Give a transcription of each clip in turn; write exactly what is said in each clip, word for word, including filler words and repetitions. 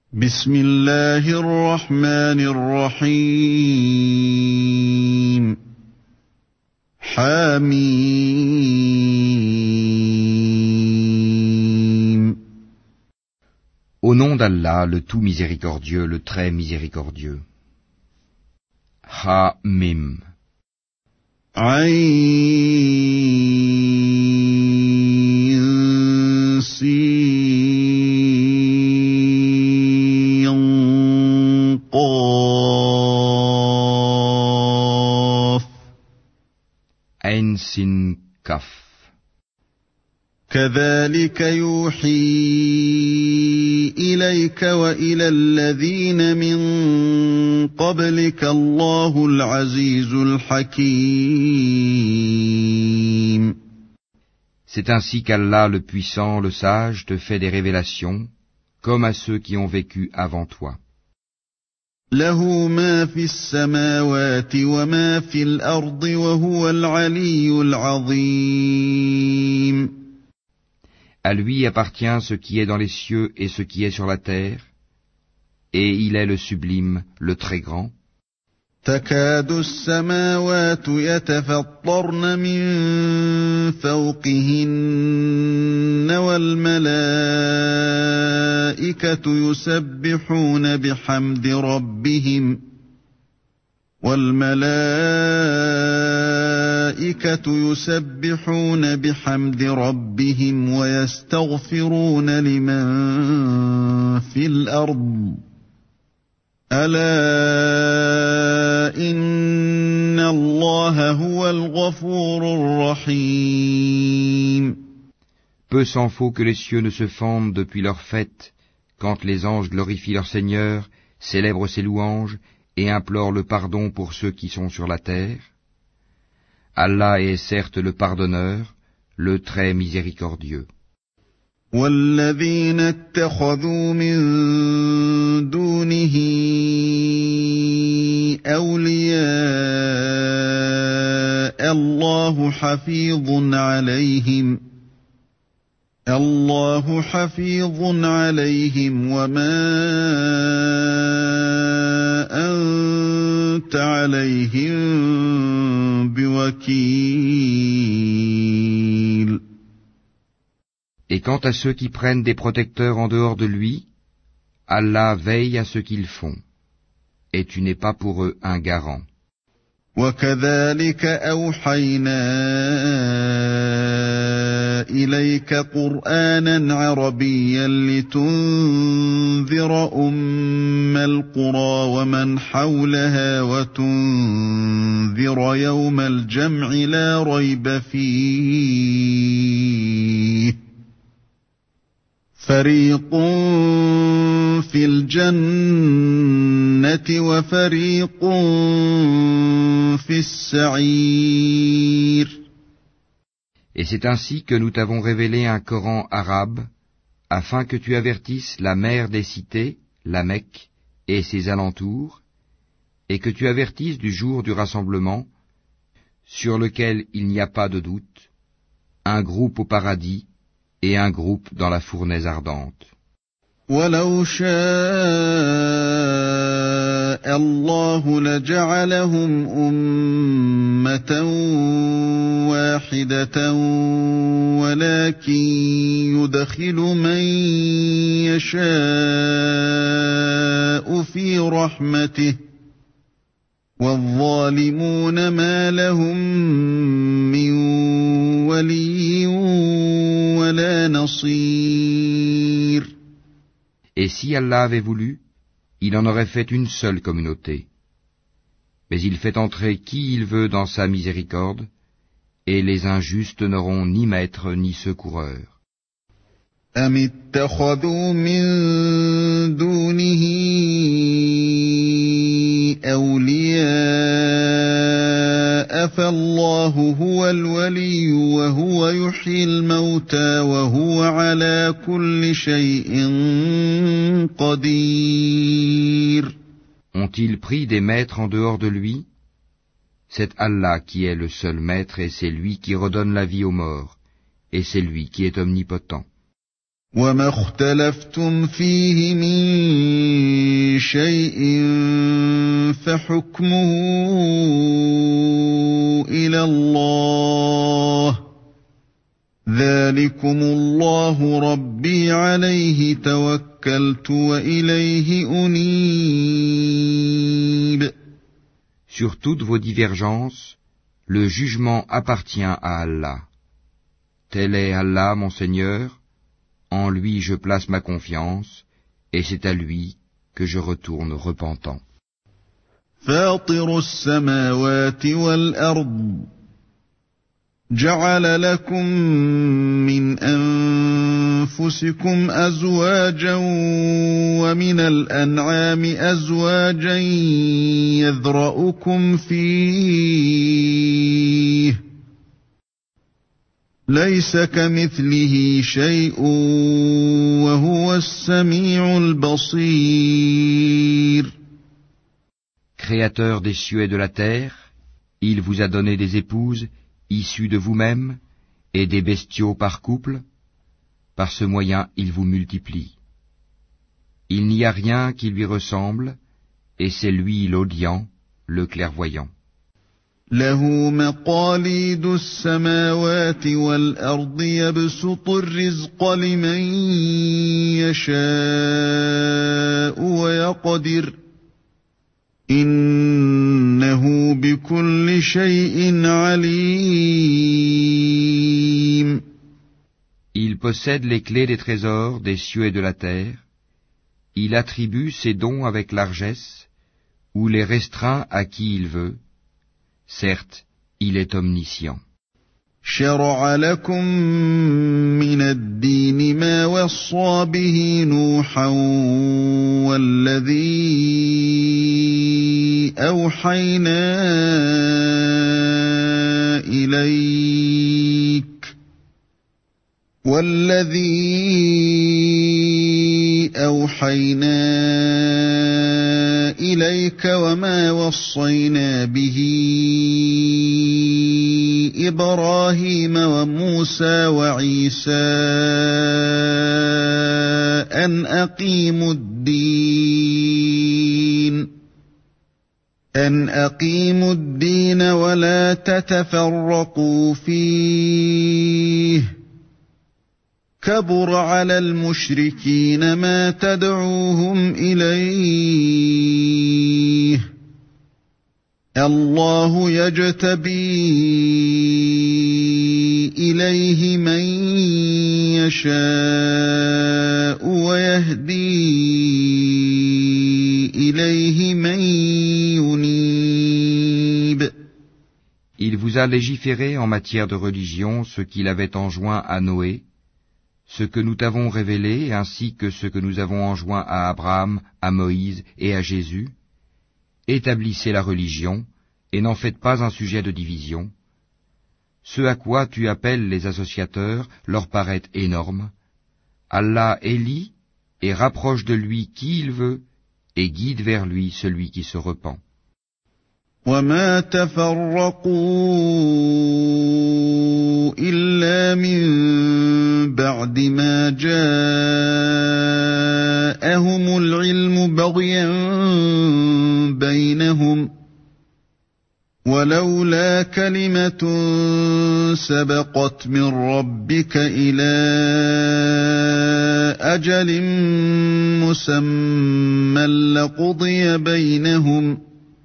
بسم الله الرحمن الرحيم حميم. Au nom d'Allah, le tout miséricordieux, le très miséricordieux. Ha-mim. Ayn Sin Qaf. Ayn Sin Kaf. كذلك يوحي إليك وإلى الذين من قبلك الله العزيز الحكيم. C'est ainsi qu'Allah le puissant, le sage, te fait des révélations, comme à ceux qui ont vécu avant toi. له ما في السماوات وما في الأرض وهو العلي العظيم. À lui appartient ce qui est dans les cieux et ce qui est sur la terre, et il est le sublime, le très grand. تكاد السماوات يتفطرن من فوقهن والملائكة يسبحون بحمد ربهم والملائكة يسبحون بحمد ربهم ويستغفرون لمن في الأرض ألا إن الله هو الغفور الرحيم. Peu s'en faut que les cieux ne se fendent depuis leur fête, quand les anges glorifient leur Seigneur, célèbrent ses louanges, et implore le pardon pour ceux qui sont sur la terre. Allah est certes le pardonneur, le très miséricordieux. وَالَّذِينَ اتَّخَذُوا مِن دُونِهِ أَوْلِيَاءَ اللَّهُ حَفِيظٌ عَلَيْهِمْ اللَّهُ حَفِيظٌ عَلَيْهِمْ وَمَا أَنْتَ عَلَيْهِمْ بِوَكِيلٍ. Et quant à ceux qui prennent des protecteurs en dehors de lui, Allah veille à ce qu'ils font, et tu n'es pas pour eux un garant. وَكَذَلِكَ أَوْحَيْنَا إِلَيْكَ قُرْآنًا عَرَبِيًّا لِتُنذِرَ أُمَّ الْقُرَى وَمَنْ حَوْلَهَا وَتُنذِرَ يَوْمَ الْجَمْعِ لَا رَيْبَ فِيهِ فَرِيقٌ فِي الْجَنَّةِ وَفَرِيقٌ فِي السَّعِيرِ. Et c'est ainsi que nous t'avons révélé un Coran arabe, afin que tu avertisses la mère des cités, la Mecque, et ses alentours, et que tu avertisses du jour du rassemblement, sur lequel il n'y a pas de doute, un groupe au paradis, et un groupe dans la fournaise ardente. وَلَوْ شَاءَ اللَّهُ لَجَعَلَهُمْ أُمَّةً وَاحِدَةً وَلَكِنْ يُدْخِلُ مَنْ يَشَاءُ فِي رَحْمَتِهِ وَالظَّالِمُونَ مَا لَهُم مِّن وَلِيٍّ وَلَا نَصِيرٍ. Et si Allah avait voulu, il en aurait fait une seule communauté. Mais il fait entrer qui il veut dans sa miséricorde, et les injustes n'auront ni maître ni secoureur. أَمِ اتَّخَذُوا مِن دُونِهِ أَوْلِيَاءَ فَاللَّهُ هُوَ الْوَلِيُّ وَهُوَ يُحْيِي الْمَوْتَى وَهُوَ عَلَى كُلِّ شَيْءٍ قَدِيرٌ. Ont-ils pris des maîtres en dehors de lui? C'est Allah qui est le seul maître et c'est lui qui redonne la vie aux morts, et c'est lui qui est omnipotent. وَمَا اخْتَلَفْتُمْ فِيهِ مِنْ كل شيء فحكمه إلى الله ذلكم الله ربي عليه توكلت وإليه أنيب. Sur toutes vos divergences, le jugement appartient à Allah. Tel est Allah, mon Seigneur, en lui je place ma confiance, et c'est à lui que je retourne repentant. فاطر السماوات والأرض جعل لكم من أنفسكم أزواجا ومن الأنعام أزواجا يذرأكم فيه ليس كمثله شيء وهو السميع البصير. Créateur des cieux et de la terre, il vous a donné des épouses issus de vous-même, et des bestiaux par couple, par ce moyen il vous multiplie. Il n'y a rien qui lui ressemble, et c'est lui l'audient, le clairvoyant. له مقاليد السماوات والأرض يبسط الرزق لمن يشاء ويقدر إنه بكل شيء عليم. Il possède les clés des trésors des cieux et de la terre. Il attribue ses dons avec largesse, ou les restreint à qui il veut. Certes, il est omniscient. شرع لكم من الدين ما وصى به نوحا والذي أوحينا إليك والذي أوحينا إليك وما وصينا به إبراهيم وموسى وعيسى أن أقيموا الدين أن أقيموا الدين ولا تتفرقوا فيه كبر على المشركين ما تدعوهم إليه الله يجتبي إليه من يشاء ويهدي إليه من ينيب. Il vous a légiféré en matière de religion ce qu'il avait enjoint à Noé, ce que nous t'avons révélé, ainsi que ce que nous avons enjoint à Abraham, à Moïse et à Jésus. Établissez la religion, et n'en faites pas un sujet de division. Ce à quoi tu appelles les associateurs leur paraît énorme. Allah élit et rapproche de lui qui il veut, et guide vers lui celui qui se repent. وما تفرقوا إلا من بعد ما جاءهم العلم بغيا بينهم ولولا كلمة سبقت من ربك إلى أجل مسمى لقضي بينهم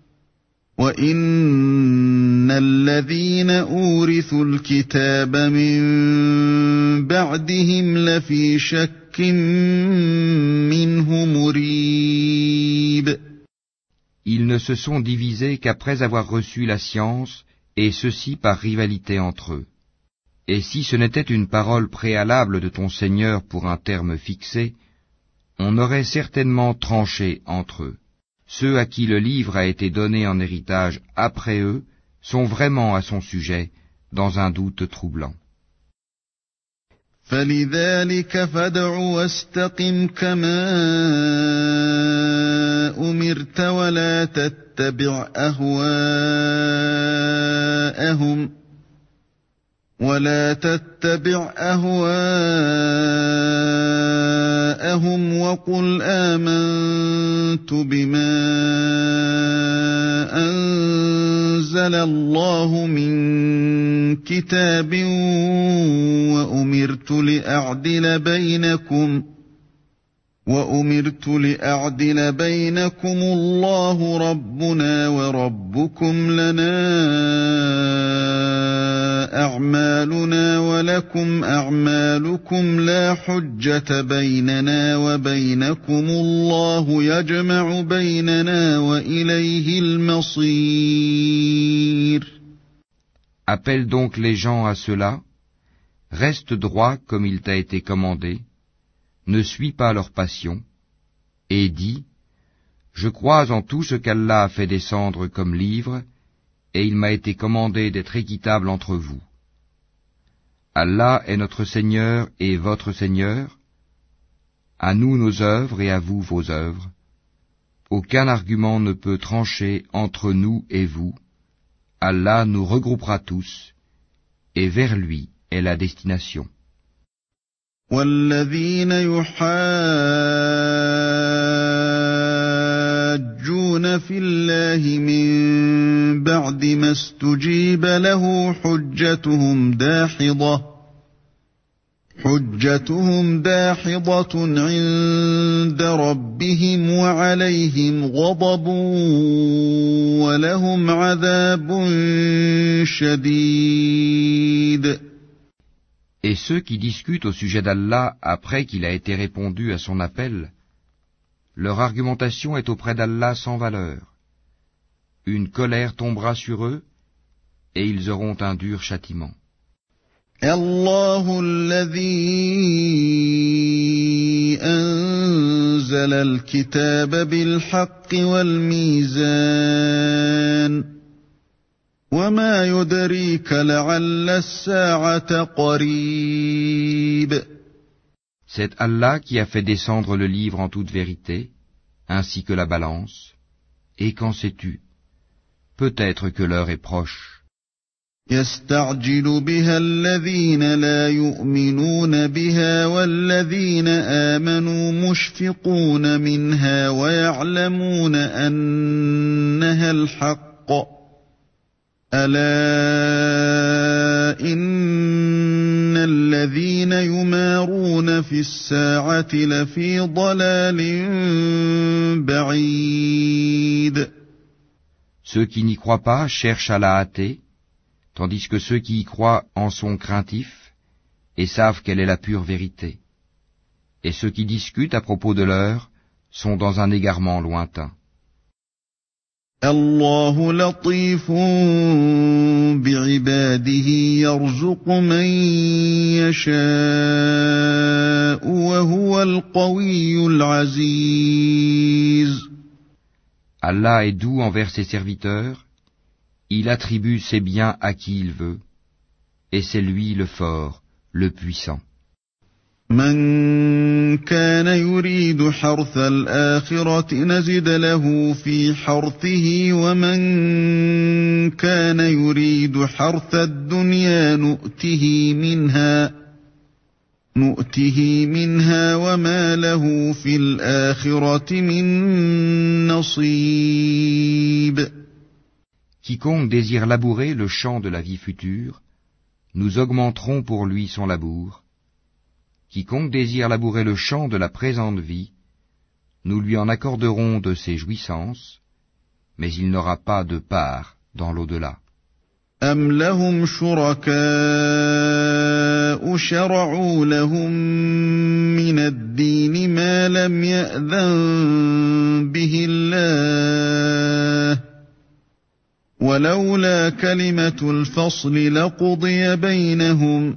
وَإِنَّ الَّذِينَ أُورِثُوا الْكِتَابَ مِنْ بَعْدِهِمْ لَفِي شَكٍّ مِّنْهُ مُرِيبٍ. Ils ne se sont divisés qu'après avoir reçu la science, et ceci par rivalité entre eux. Et si ce n'était une parole préalable de ton Seigneur pour un terme fixé, on aurait certainement tranché entre eux. Ceux à qui le livre a été donné en héritage après eux sont vraiment à son sujet dans un doute troublant. فَلِذَلِكَ فَادْعُ وَاسْتَقِمْ كَمَا أُمِرْتَ وَلَا تَتَّبِعْ أَهْوَاءَهُمْ ولا تتبع أهواءهم وقل آمنت بما أنزل الله من كتاب وأمرت لأعدل بينكم وأمرت لأعدل بينكم الله ربنا وربكم لنا أعمالنا ولكم أعمالكم لا حجة بيننا وبينكم الله يجمع بيننا وإليه المصير. Appelle donc les gens à cela, reste droit comme il t'a été commandé, ne suis pas leur passion, et dis, je crois en tout ce qu'Allah a fait descendre comme livre, et il m'a été commandé d'être équitable entre vous. Allah est notre Seigneur et votre Seigneur, à nous nos œuvres et à vous vos œuvres. Aucun argument ne peut trancher entre nous et vous. Allah nous regroupera tous, et vers lui est la destination. والذين يحاجون في الله من بعد ما استجيب له حجتهم داحضة حجتهم داحضة عند ربهم وعليهم غضب ولهم عذاب شديد. Et ceux qui discutent au sujet d'Allah après qu'il a été répondu à son appel, leur argumentation est auprès d'Allah sans valeur. Une colère tombera sur eux, et ils auront un dur châtiment. الله الذي أنزل الكتاب بالحق والميزان وما يدريك لعل الساعة قريب. C'est Allah qui a fait descendre le livre en toute vérité, ainsi que la balance, et qu'en sais-tu? Peut-être que l'heure est proche. يستعجل بها الذين لا يؤمنون بها والذين آمنوا مشفقون منها ويعلمون أنها الحق ألا إن الذين يمارون في الساعة لفي ضلال بعيد. Ceux qui n'y croient pas cherchent à la hâter, tandis que ceux qui y croient en sont craintifs et savent quelle est la pure vérité. Et ceux qui discutent à propos de l'heure sont dans un égarement lointain. الله لطيف بعباده يرزق من يشاء وهو القوي العزيز. Allah est doux envers ses serviteurs, il attribue ses biens à qui il veut, et c'est lui le fort, le puissant. من كان يريد حرث الآخرة نزد له في حرثه ومن كان يريد حرث الدنيا نؤته منها نؤته منها وما له في الآخرة من نصيب. Quiconque désire labourer le champ de la vie future, nous augmenterons pour lui son labour. Quiconque désire labourer le champ de la présente vie, nous lui en accorderons de ses jouissances, mais il n'aura pas de part dans l'au-delà. أَمْ لَهُمْ شُرَكَاءُ شَرَعُوا لَهُم مِّنَ الدِّينِ مَا لَمْ يَأْذَن بِهِ اللَّهُ وَلَوْلَا كَلِمَةُ الْفَصْلِ لَقُضِيَ بَيْنَهُمْ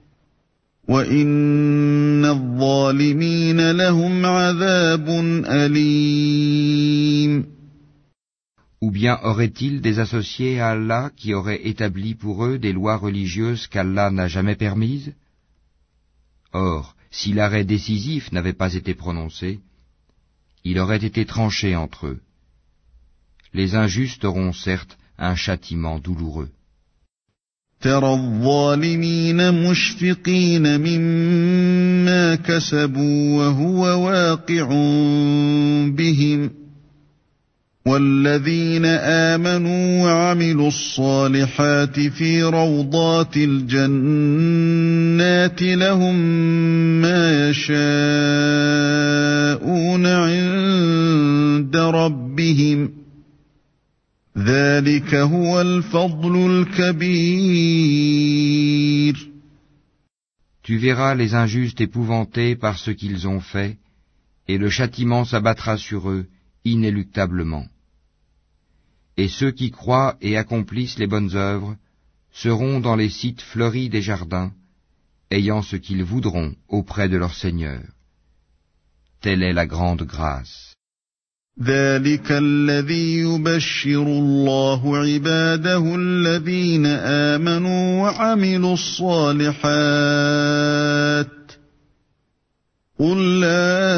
وَإِنَّ الظَّالِمِينَ لَهُمْ عَذَابٌ أَلِيمٌ. Ou bien auraient-ils des associés à Allah qui auraient établi pour eux des lois religieuses qu'Allah n'a jamais permises? Or, si l'arrêt décisif n'avait pas été prononcé, il aurait été tranché entre eux. Les injustes auront certes un châtiment douloureux. ترى الظالمين مشفقين مما كسبوا وهو واقع بهم والذين آمنوا وعملوا الصالحات في روضات الجنات لهم ما يشاءون عند ربهم ذلك هو الفضل الكبير. Tu verras les injustes épouvantés par ce qu'ils ont fait, et le châtiment s'abattra sur eux inéluctablement. Et ceux qui croient et accomplissent les bonnes œuvres seront dans les sites fleuris des jardins, ayant ce qu'ils voudront auprès de leur Seigneur. Telle est la grande grâce. ذلك الذي يبشر الله عباده الذين آمنوا وعملوا الصالحات قل لا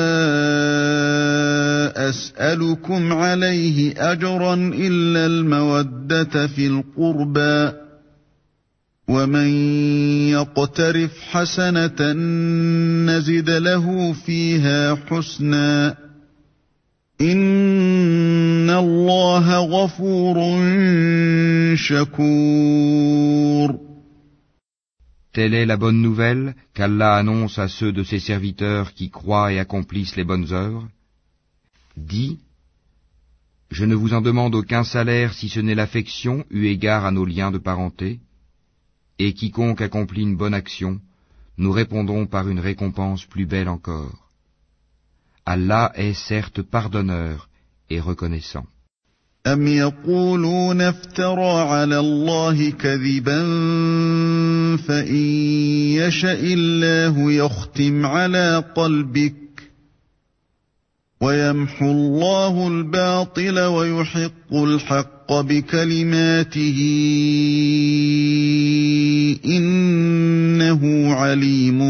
أسألكم عليه أجرا إلا المودة في القربى ومن يقترف حسنة نزد له فيها حسنا إن الله غفور شكور. Telle est la bonne nouvelle qu'Allah annonce à ceux de ses serviteurs qui croient et accomplissent les bonnes œuvres. Dis, je ne vous en demande aucun salaire si ce n'est l'affection eu égard à nos liens de parenté, et quiconque accomplit une bonne action, nous répondrons par une récompense plus belle encore. Allah est certes pardonneur et reconnaissant. أم يقولون افترى على الله كذبا فإن يشأ الله يختم على قلبك ويمحو الله الباطل ويحق الحق بكلماته إنه عليم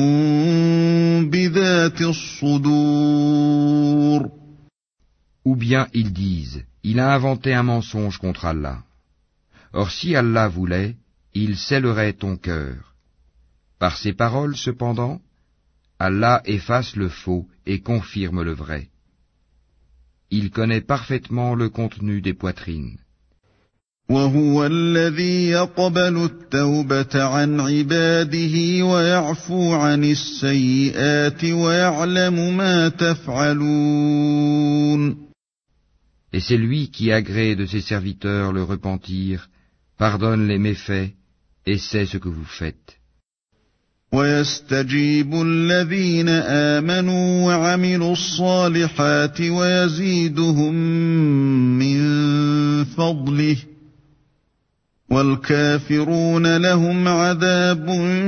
بذات الصدور. Ou bien ils disent, il a inventé un mensonge contre Allah. Or si Allah voulait, il scellerait ton cœur. Par ces paroles, cependant, Allah efface le faux et confirme le vrai. Il connaît parfaitement le contenu des poitrines. وهو الذي يقبل التوبة عن عباده ويعفو عن السيئات ويعلم ما تفعلون. Et c'est lui qui agrée de ses serviteurs le repentir, pardonne les méfaits et sait ce que vous faites. ويستجيب الذين آمنوا وعملوا الصالحات ويزيدهم من فضله والكافرون لهم عذاب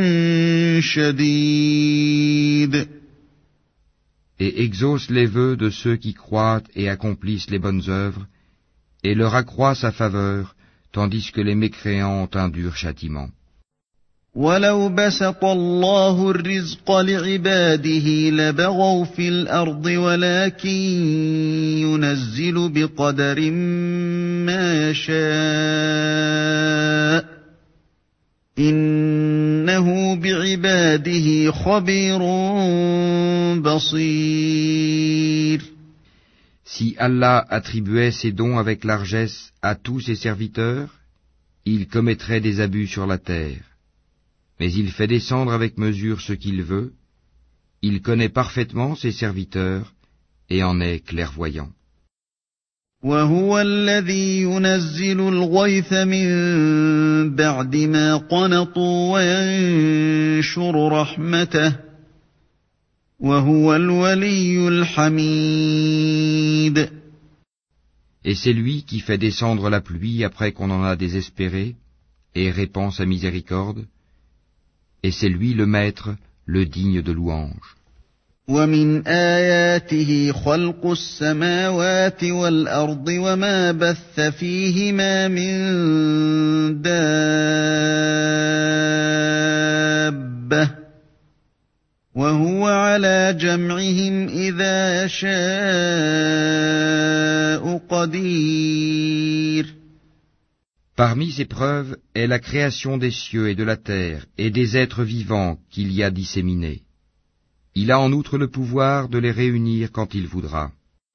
شديد. Et exauce les vœux de ceux qui croient et accomplissent les bonnes œuvres, et leur accroît sa faveur, tandis que les mécréants ont un dur châtiment. وَلَوْ بَسَطَ اللَّهُ الرِّزْقَ لِعِبَادِهِ لَبَغَوْا فِي الْأَرْضِ وَلَكِنْ يُنَزِّلُ بِقَدَرٍ مَا يَشَاءُ إِنَّهُ بِعِبَادِهِ خَبِيرٌ بَصِيرٌ. Si Allah attribuait ses dons avec largesse à tous ses serviteurs, il commettrait des abus sur la terre. Mais il fait descendre avec mesure ce qu'il veut, il connaît parfaitement ses serviteurs et en est clairvoyant. وَهُوَ الَّذِي يُنَزِّلُ الْغَيْثَ مِن بَعْدِ مَا قَنَطُوا وَيَنشُرُ رَحْمَتَهُ وَهُوَ الْوَلِيُّ الْحَمِيدُ. Et c'est lui qui fait descendre la pluie après qu'on en a désespéré et répand sa miséricorde, et c'est lui le maître, le digne de louange. وَمِنْ آيَاتِهِ خَلْقُ السَّمَاوَاتِ وَالْأَرْضِ وَمَا بَثَّ فِيهِمَا مِن دَابَّةٍ وَهُوَ عَلَى جَمْعِهِمْ إِذَا يَشَاءُ قَدِيرٌ. Parmi ces preuves est la création des cieux et de la terre et des êtres vivants qu'il y a disséminés. Il a en outre le pouvoir de les réunir quand il voudra.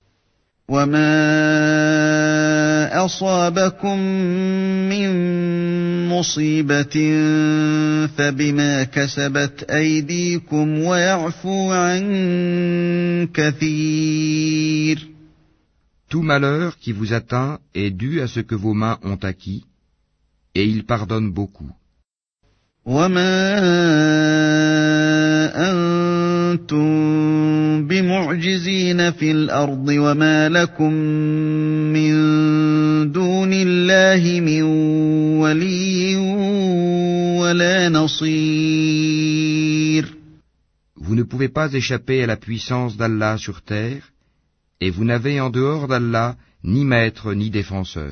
وَمَا أَصَابَكُم مِّن مُّصِيبَةٍ فَبِمَا كَسَبَتْ أَيْدِيكُمْ وَيَعْفُو عَن كَثِيرٍ. Tout malheur qui vous atteint est dû à ce que vos mains ont acquis, et il pardonne beaucoup. وَمَا أَنتُم بِمُعْجِزِينَ فِي الْأَرْضِ وَمَا لَكُم مِّن دُونِ اللَّهِ مِن وَلِيٍّ وَلَا نَصِيرٍ. Vous ne pouvez pas échapper à la puissance d'Allah sur terre, et vous n'avez en dehors d'Allah ni maître ni défenseur.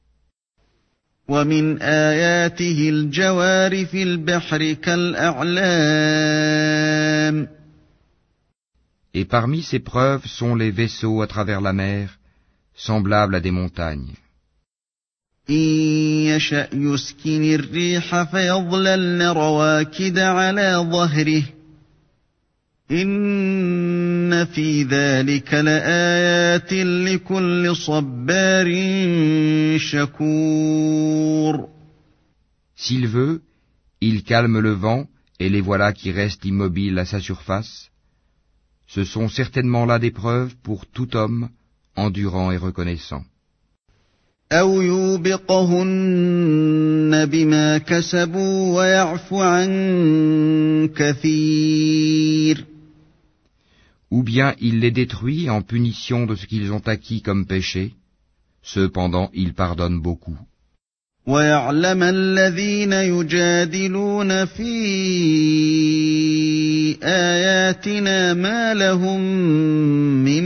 وَمِنْ آيَاتِهِ الْجَوَارِ فِي الْبَحْرِ كَالْأَعْلَامِ. Et parmi ces preuves sont les vaisseaux à travers la mer, semblables à des montagnes. إِن يَشَأْ يُسْكِنِ الرِّيحَ فَيَظْلَلْنَ رَوَاكِدَ عَلَى ظَهْرِهِ إِنَّ فِي ذَلِكَ لَآيَاتٍ لِكُلِّ صَبَّارٍ شَكُورٍ. S'il veut, il calme le vent, et les voilà qui restent immobiles à sa surface. Ce sont certainement là des preuves pour tout homme, endurant et reconnaissant. أَوْ يُوبِقْهُنَّ بِمَا كَسَبُوا وَيَعْفُ عَن كَثِيرٍ. Ou bien il les détruit en punition de ce qu'ils ont acquis comme péché, cependant il pardonne beaucoup. وَيَعْلَمَ الَّذِينَ يُجَادِلُونَ فِي آيَاتِنَا مَا لَهُم مِّن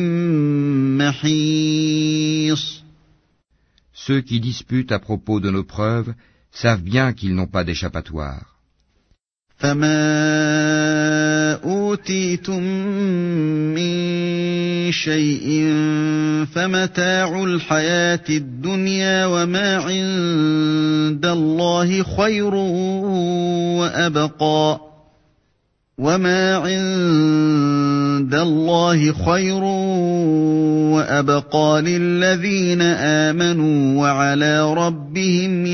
مَّحِيصٍ. Ceux qui disputent à propos de nos preuves savent bien qu'ils n'ont pas d'échappatoire. فَمَا أُوتِيتُم مِّن شَيْءٍ فَمَتَاعُ الْحَيَاةِ الدُّنْيَا وَمَا عِندَ اللَّهِ خَيْرٌ وَأَبْقَىٰ وَمَا عِندَ اللَّهِ خَيْرٌ وَأَبْقَىٰ لِلَّذِينَ آمَنُوا وَعَلَىٰ رَبِّهِمْ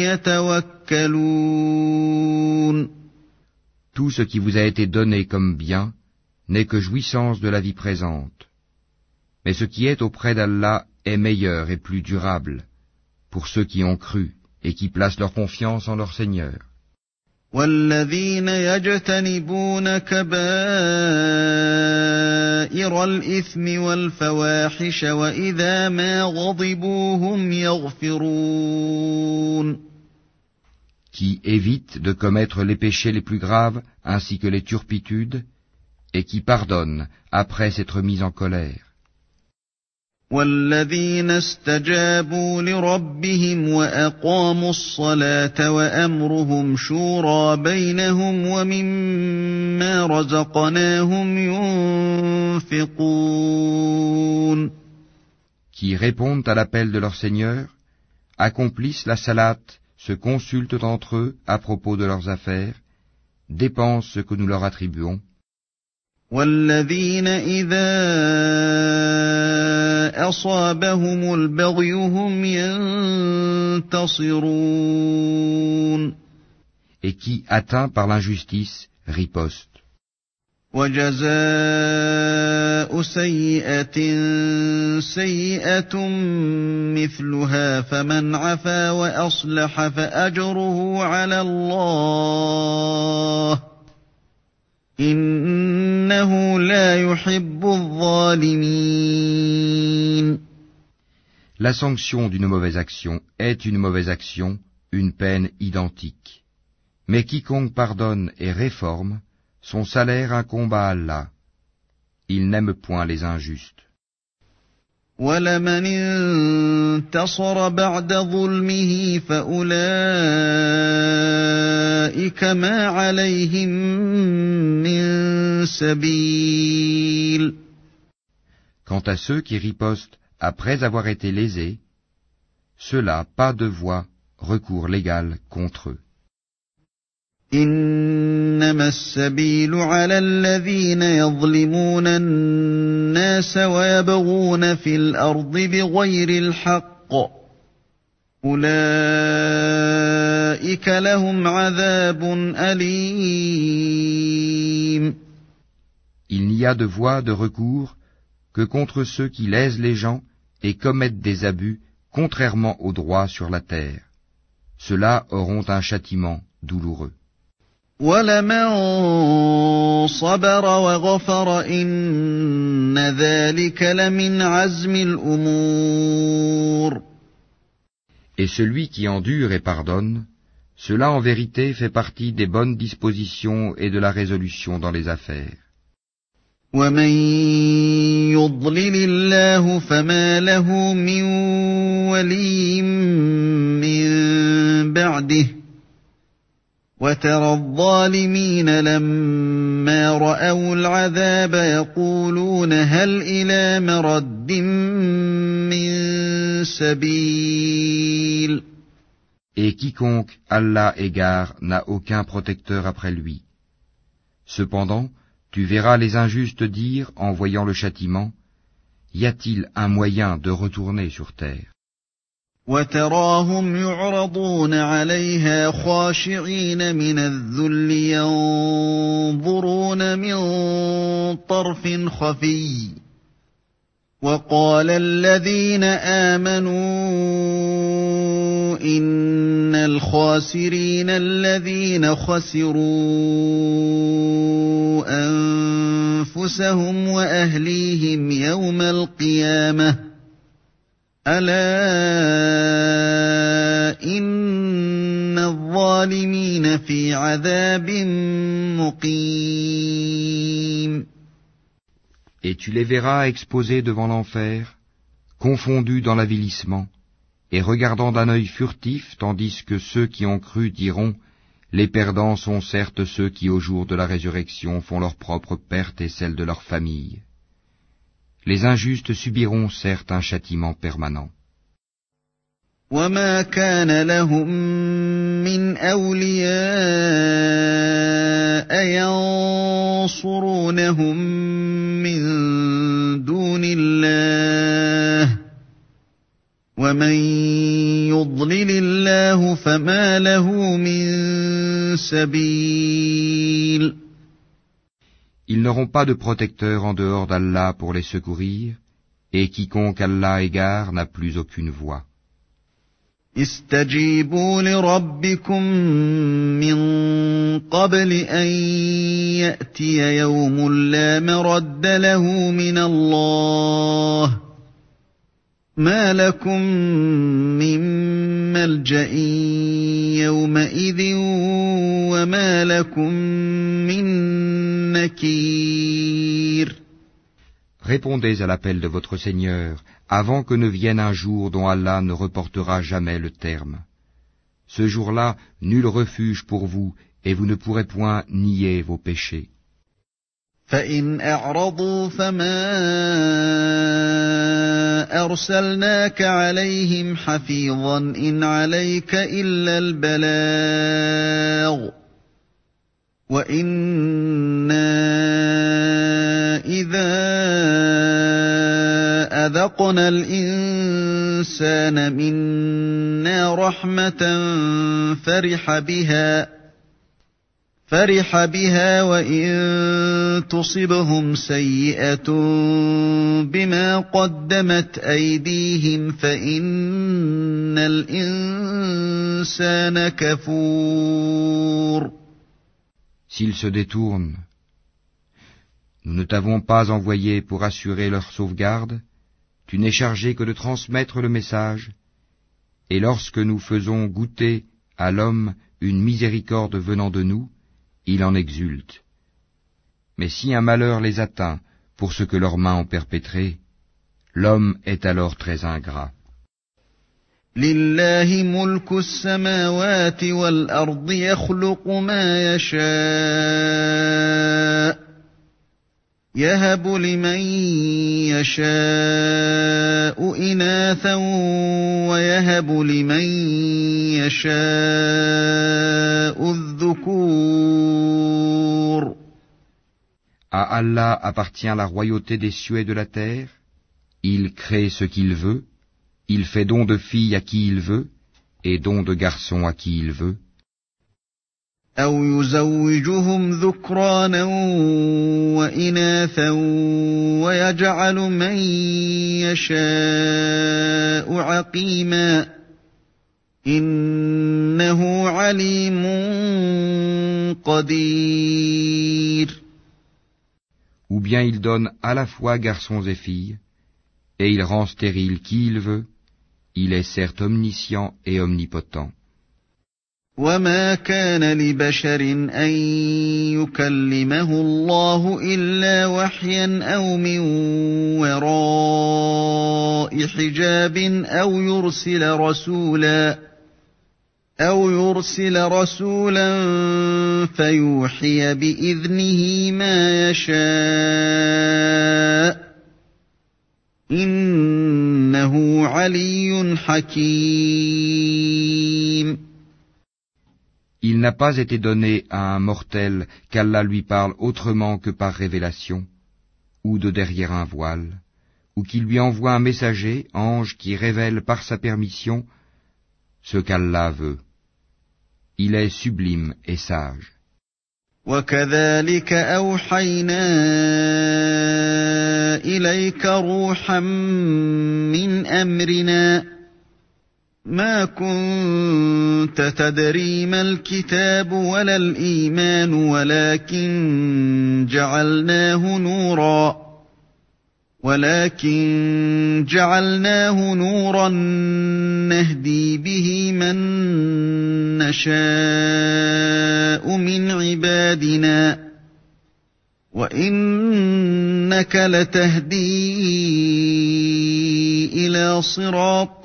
يَتَوَكَّلُونَ. Tout ce qui vous a été donné comme bien n'est que jouissance de la vie présente. Mais ce qui est auprès d'Allah est meilleur et plus durable pour ceux qui ont cru et qui placent leur confiance en leur Seigneur. وَالَّذِينَ يَجْتَنِبُونَ كَبَائِرَ الْإِثْمِ وَالْفَوَاحِشَ وَإِذَا مَا غَضِبُوا هُمْ يَغْفِرُونَ. Qui évitent de commettre les péchés les plus graves ainsi que les turpitudes, et qui pardonnent après s'être mis en colère. وَالَّذِينَ اسْتَجَابُوا لِرَبِّهِمْ وَأَقَامُوا الصَّلَاةَ وَأَمْرُهُمْ شُورَىٰ بَيْنَهُمْ وَمِمَّا رَزَقْنَاهُمْ يُنْفِقُونَ. Qui répondent à l'appel de leur Seigneur, accomplissent la salate, se consultent entre eux à propos de leurs affaires, dépensent ce que nous leur attribuons. وَالَّذِينَ إِذَا أَصَابَهُمُ الْبَغْيُ هُمْ يَنتَصِرُونَ. Et qui, atteints par l'injustice, ripostent. وَجَزَاءُ سَيِّئَةٍ سَيِّئَةٌ مِثْلُهَا فَمَنْ عَفَا وَأَصْلَحَ فَأَجْرُهُ عَلَى اللَّهِ إِنَّهُ لَا يُحِبُّ الظَّالِمِينَ. La sanction d'une mauvaise action est une mauvaise action, une peine identique. Mais quiconque pardonne et réforme, son salaire incombe à Allah. Il n'aime point les injustes. وَلَمَنِ انتَصَرَ بَعْدَ ظُلْمِهِ فَأُولَٰئِكَ مَا عَلَيْهِم مِّن سَبِيلٍ. Quant à ceux qui ripostent après avoir été lésés, ceux-là pas de voie recours légal contre eux. إنما السبيل على الذين يظلمون الناس ويبغون في الأرض بغير الحق أولئك لهم عذاب أليم. Il n'y a de voie de recours que contre ceux qui lèsent les gens et commettent des abus contrairement au droit sur la terre. Ceux-là auront un châtiment douloureux. وَلَمَن صَبَرَ وَغَفَرَ إِنَّ ذَلِكَ لَمِنْ عَزْمِ الْأُمُورِ. Et celui qui endure et pardonne, cela en vérité fait partie des bonnes dispositions et de la résolution dans les affaires. وَمَن يُضْلِلِ اللَّهُ فَمَا لَهُ مِن وَلِيٍّ مِّن بَعْدِهِ وَتَرَى الظَّالِمِينَ لَمَّا رَأَوُا الْعَذَابَ يَقُولُونَ هَلْ إِلَىٰ مَرَدٍّ مِّن سَبِيلٍ. Et quiconque Allah égare n'a aucun protecteur après lui. Cependant, tu verras les injustes dire, en voyant le châtiment, y a-t-il un moyen de retourner sur terre? وَتَرَاهُمْ يُعْرَضُونَ عَلَيْهَا خَاشِعِينَ مِنَ الذُّلِّ يَنظُرُونَ مِن طَرْفٍ خَفِيٍّ وَقَالَ الَّذِينَ آمَنُوا إِنَّ الْخَاسِرِينَ الَّذِينَ خَسِرُوا أَنفُسَهُمْ وَأَهْلِيهِمْ يَوْمَ الْقِيَامَةِ أَلَا إِنَّ الظَّالِمِينَ فِي عَذَابٍ مُقِيمٍ. Et tu les verras exposés devant l'enfer, confondus dans l'avilissement, et regardant d'un œil furtif, tandis que ceux qui ont cru diront, les perdants sont certes ceux qui au jour de la résurrection font leur propre perte et celle de leur famille. Les injustes subiront certes un châtiment permanent. وَمَا كَانَ لَهُم مِّنْ أَوْلِيَاءَ يَنصُرُونَهُم مِّن دُونِ اللَّهِ وَمَن يُضْلِلِ اللَّهُ فَمَا لَهُ مِن سَبِيلٍ. Ils n'auront pas de protecteur en dehors d'Allah pour les secourir, et quiconque Allah égare n'a plus aucune voie. استجيبوا لربكم من قبل أن يأتي يوم لا مرد له من الله ما لكم من ملجأ يومئذ وما لكم من نكير. Répondez à l'appel de votre Seigneur, avant que ne vienne un jour dont Allah ne reportera jamais le terme. Ce jour-là, nul refuge pour vous, et vous ne pourrez point nier vos péchés. فَإِنْ أَعْرَضُوا فَمَا أَرْسَلْنَاكَ عَلَيْهِمْ حَفِيظًا إِنْ عَلَيْكَ إِلَّا الْبَلَاغُ وَإِنَّا إِذَا أَذَقْنَا الْإِنسَانَ مِنَّا رَحْمَةً فَرِحَ بِهَا فَرِحَ بِهَا وَإِن تُصِبْهُمْ سَيِّئَةٌ بِمَا قَدَّمَتْ أَيْدِيهِمْ فَإِنَّ الْإِنسَانَ كَفُورٌ. S'ils se détournent, nous ne t'avons pas envoyé pour assurer leur sauvegarde, tu n'es chargé que de transmettre le message, et lorsque nous faisons goûter à l'homme une miséricorde venant de nous, il en exulte. Mais si un malheur les atteint pour ce que leurs mains ont perpétré, l'homme est alors très ingrat. لله ملك السماوات والأرض يخلق ما يشاء يهب لمن يشاء إناثا ويهب لمن يشاء الذكور. À Allah appartient la royauté des cieux et de la terre. Il crée ce qu'il veut. Il fait don de filles à qui il veut, et don de garçons à qui il veut. أو يزوجهم ذكرانا وإناثا ويجعل من يشاء عقيما إنه عليم قدير. Ou bien il donne à la fois garçons et filles, et il rend stérile qui il veut. Il est certes omniscient et omnipotent. وما كان لبشر أن يكلمه الله إلا وحيا أو من وراء حجاب أو يرسل رسولا أو يرسل رسولا فيوحي بإذنه ما يشاء إنه علي حكيم. Il n'a pas été donné à un mortel qu'Allah lui parle autrement que par révélation, ou de derrière un voile, ou qu'il lui envoie un messager, ange, qui révèle par sa permission ce qu'Allah veut. Il est sublime et sage. وَكَذَلِكَ أَوْحَيْنَا إِلَيْكَ رُوحًا مِّنْ أَمْرِنَا مَا كُنتَ تَدْرِي مَا الْكِتَابُ وَلَا الْإِيمَانُ وَلَكِنْ جَعَلْنَاهُ نُورًا وَلَكِنْ جَعَلْنَاهُ نُورًا نَهْدِي بِهِ مَن نَّشَاءُ مِنْ عِبَادِنَا وَإِنَّكَ لَتَهْدِي إِلَى صِرَاطٍ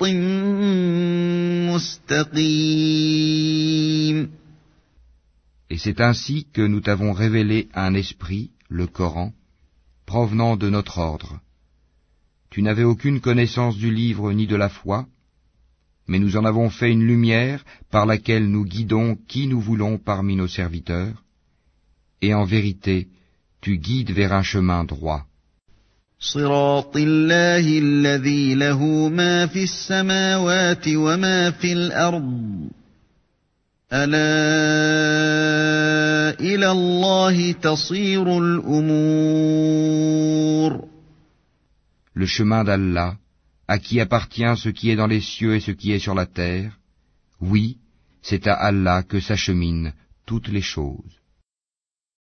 مُّسْتَقِيمٍ. Et c'est ainsi que nous t'avons révélé un esprit, le Coran, provenant de notre ordre. Tu n'avais aucune connaissance du livre ni de la foi, mais nous en avons fait une lumière par laquelle nous guidons qui nous voulons parmi nos serviteurs, et en vérité, tu guides vers un chemin droit. صراط الله الذي له ما في السماوات وما في الأرض ألا إلى الله تصير الأمور. Le chemin d'Allah, à qui appartient ce qui est dans les cieux et ce qui est sur la terre, oui, c'est à Allah que s'acheminent toutes les choses.